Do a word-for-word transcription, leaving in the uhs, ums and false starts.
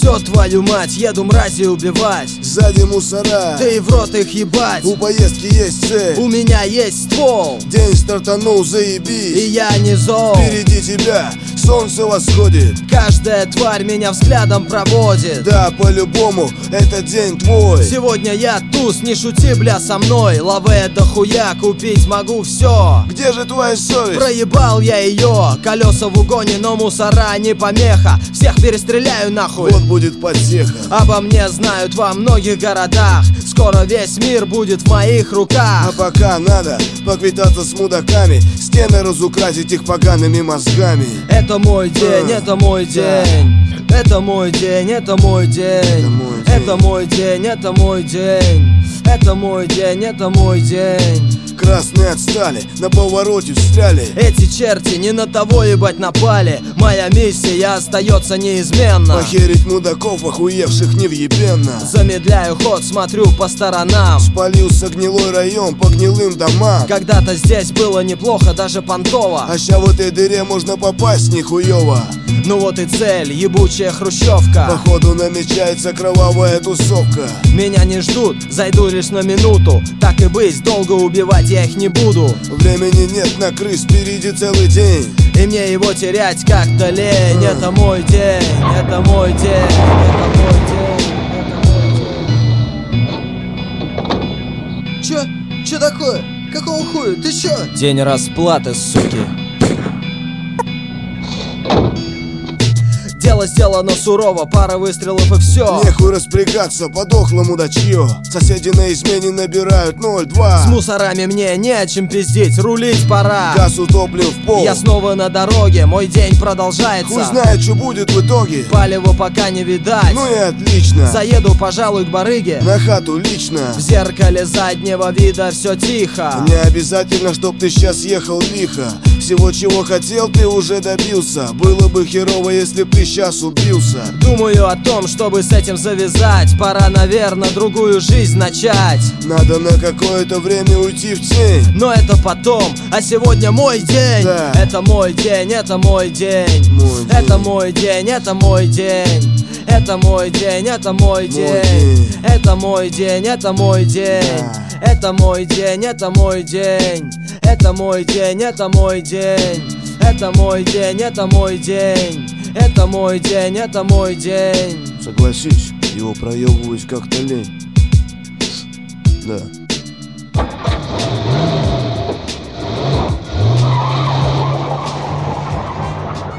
Все, твою мать, еду мрази убивать. Сзади мусора, ты в рот их ебать. У поездки есть цель, у меня есть ствол. День стартанул, заебись, и я не зол. Впереди тебя солнце восходит. Каждая тварь меня взглядом проводит. Да, по-любому, этот день твой. Сегодня я туз, не шути, бля, со мной. Лаве дохуя, купить могу все. Где же твоя совесть? Проебал я ее. Колеса в угоне, но мусора не помеха. Всех перестреляю нахуй. Вот будет подсеха. Обо мне знают во многих городах. Скоро весь мир будет в моих руках. А пока надо поквитаться с мудаками, стены разукрасить их погаными мозгами. Это мой день, это мой день. Это мой день, это мой день. Это мой день, это мой день. Это мой день, это мой день. Красные отстали, на повороте встряли. Эти черти не на того, ебать, напали. Моя миссия остается неизменна. Похерить мудаков, охуевших невъебенно. Замедляю ход, смотрю по сторонам. Спалился гнилой район по гнилым домам. Когда-то здесь было неплохо, даже понтово. А ща в этой дыре можно попасть нихуёво. Ну вот и цель, ебучая хрущевка. Походу намечается кровавая тусовка. Меня не ждут, зайду лишь на минуту. Так и быть, долго убивать я их не буду. Времени нет на крыс, впереди целый день. И мне его терять как-то лень. Это мой день, это мой день, это мой день. Чё? Чё такое? Какого хуя? Ты чё? День расплаты, суки. Дело сделано сурово, пара выстрелов и все. Нехуй распрягаться, подохло мудачье. Соседи на измене набирают ноль два. С мусорами мне не о чем пиздить, рулить пора. Газ утоплен в пол. Я снова на дороге, мой день продолжается. Хуй знает, что будет в итоге. Палево пока не видать. Ну и отлично. Заеду, пожалуй, к барыге. На хату лично. В зеркале заднего вида все тихо. Не обязательно, чтоб ты сейчас ехал лихо. Всего, чего хотел, ты уже добился. Было бы херово, если б ты сейчас убился. Думаю о том, чтобы с этим завязать. Пора, наверное, другую жизнь начать. Надо на какое-то время уйти в тень. Но это потом, а сегодня мой день. Да. Это мой день, это мой день. Мой Это день. мой день, это мой день. Это мой день, это мой день. день. Это мой день, это мой день. Да. Это мой день, это мой день. Это мой день, это мой день. Это мой день, это мой день. Это мой день, это мой день. Согласись, его проебывать как-то лень. Да.